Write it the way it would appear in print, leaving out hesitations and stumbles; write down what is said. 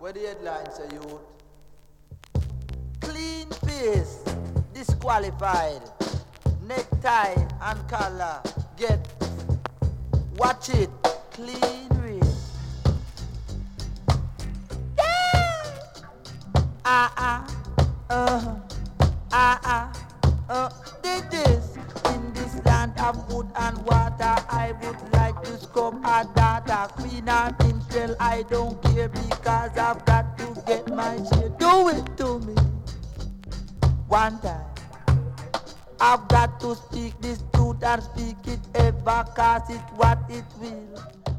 Where the headline say, youth? Clean face, disqualified. Necktie and collar, get. Watch it, clean race. Did this in this land of wood and water? I would like to scrub a data. Queen and minstrel, I don't care because I've got to get my share. Do it to me one time. I've got to speak this truth and speak it ever, cause it what it will.